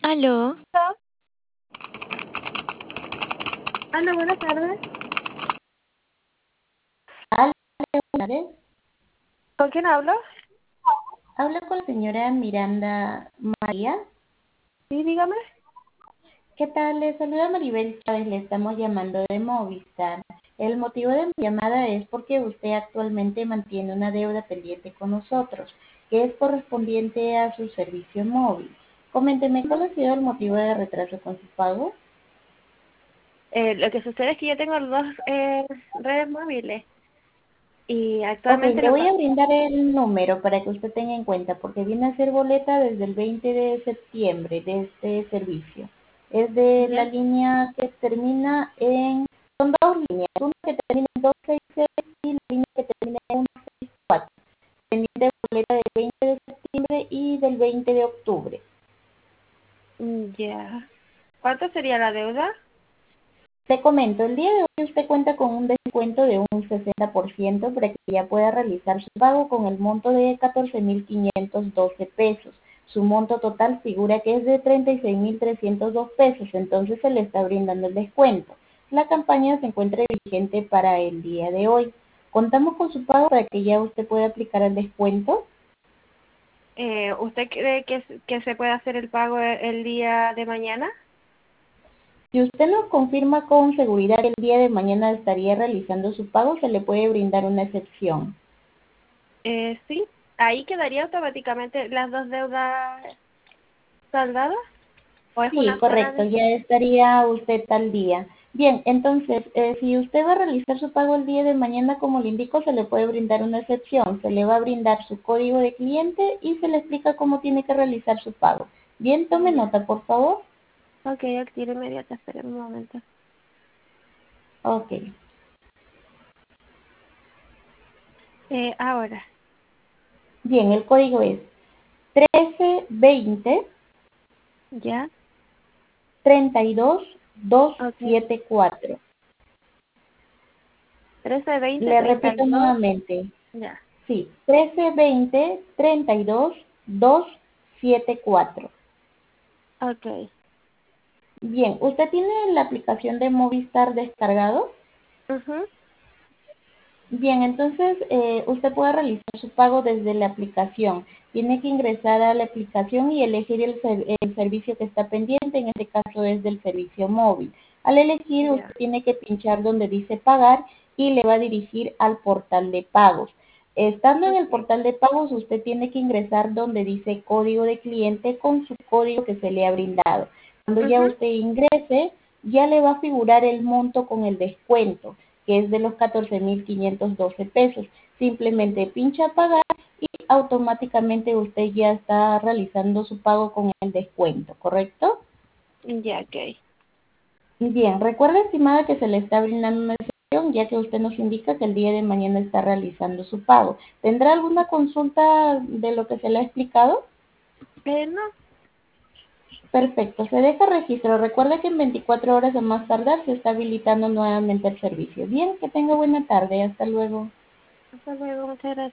Aló, Hola, hola, buenas tardes. Hola, buenas tardes. ¿Con quién hablo? Hablo con la señora Miranda María. Sí, dígame. ¿Qué tal? Le saluda Maribel Chávez, le estamos llamando de Movistar. El motivo de mi llamada es porque usted actualmente mantiene una deuda pendiente con nosotros, que es correspondiente a su servicio móvil. Coménteme, ¿cuál ha sido el motivo de retraso con su pago? Lo que sucede es que yo tengo dos redes móviles y Ok, actualmente le lo voy a pago. brindar el número para que usted tenga en cuenta, porque viene a ser boleta desde el 20 de septiembre de este servicio. Es de la ¿Ya? línea que termina en, son dos líneas, una que termina en 266 y la línea que termina en 164. Pendiente de boleta del 20 de septiembre y del 20 de octubre. Ya. ¿Cuánto sería la deuda? Te comento, el día de hoy usted cuenta con un descuento de un 60% para que ya pueda realizar su pago con el monto de 14.512 pesos. Su monto total figura que es de 36.302 pesos, entonces se le está brindando el descuento. La campaña se encuentra vigente para el día de hoy. Contamos con su pago para que ya usted pueda aplicar el descuento. ¿Usted cree que se puede hacer el pago el día de mañana? Si usted nos confirma con seguridad que el día de mañana estaría realizando su pago, se le puede brindar una excepción. Sí. ¿Ahí quedaría automáticamente las dos deudas saldadas? ¿O es Sí, una sola correcto, vez? ya estaría usted al día. Bien, entonces, si usted va a realizar su pago el día de mañana, como le indico, se le puede brindar una excepción. Se le va a brindar su código de cliente y se le explica cómo tiene que realizar su pago. Bien, tome Ya. nota, por favor. Ok, activo inmediato. Espera un momento. Ok. Ahora. Bien, el código es 1320 ¿Ya? 32 Ok. 274. 13, 20, Le repito 32. nuevamente. Ya. Sí, 1320 32 274. Ok. Bien, ¿usted tiene la aplicación de Movistar descargado? Ujú. Bien, entonces usted puede realizar su pago desde la aplicación. Tiene que ingresar a la aplicación y elegir el servicio que está pendiente, en este caso es del servicio móvil. Al elegir, Ya. usted tiene que pinchar donde dice pagar y le va a dirigir al portal de pagos. Estando en el Ok. portal de pagos, usted tiene que ingresar donde dice código de cliente con su código que se le ha brindado. Cuando ya Ujú. usted ingrese, ya le va a figurar el monto con el descuento, que es de los 14.512 pesos. Simplemente pincha pagar y automáticamente usted ya está realizando su pago con el descuento, ¿correcto? Ya, ok. Bien, recuerda, estimada, que se le está brindando una excepción, ya que usted nos indica que el día de mañana está realizando su pago. ¿Tendrá alguna consulta de lo que se le ha explicado? No, Perfecto, se deja registro. Recuerde que en 24 horas a más tardar se está habilitando nuevamente el servicio. Bien, que tenga buena tarde. Hasta luego. hasta luego, muchas gracias.